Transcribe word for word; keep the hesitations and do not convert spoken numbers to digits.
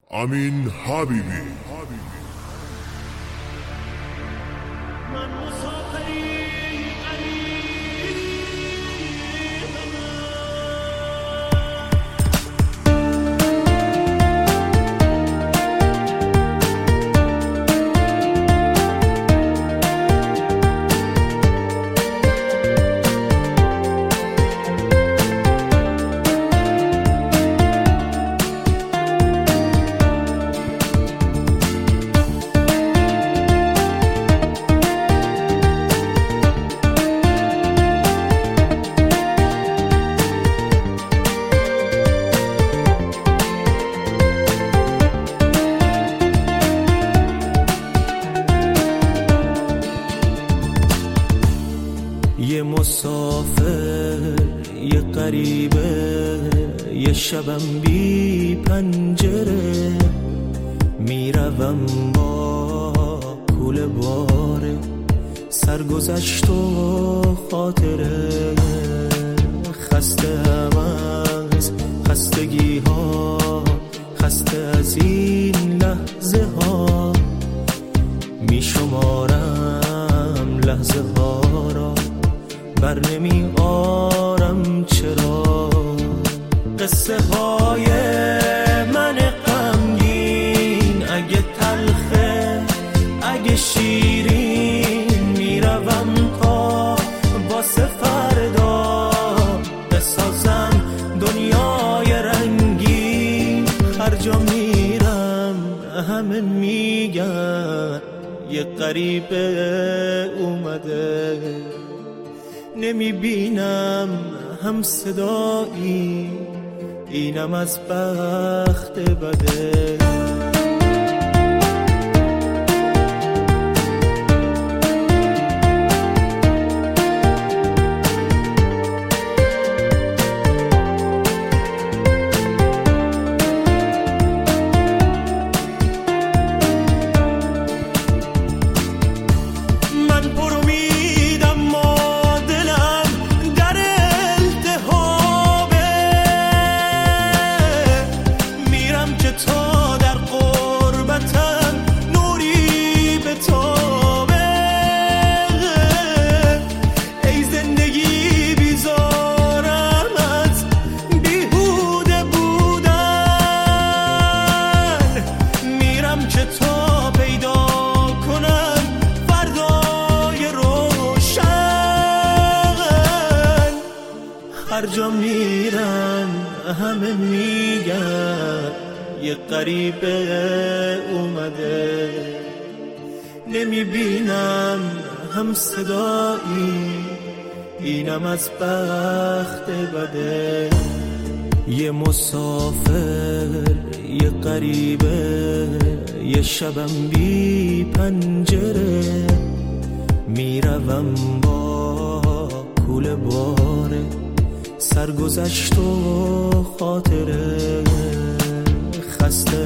امین حبیبی. من مسافری یه مسافر یه غریبه، یه شبم بی پنجره، میروم با کوله باره، سرگذشت و خاطره، خسته از خستگی ها، خسته از این لحظه ها، میشمارم لحظه ها را، بر نمی آرم چرا. قصه های من غمگین، اگه تلخه اگه شیرین، میروم تا واسه فردا بسازم دنیای رنگین. هرجا میرم همه میگن یه غریبه اومده، نمیبینم هم صدایی، اینم از بخت بده. هر جا میرم همه میگن یه غریبه اومده، نمیبینم هم صدایی، اینم از بخت بده. یه مسافر یه غریبه، یه شبم بی پنجره، میروم با کوله باره، سرگذشت و خاطره، خسته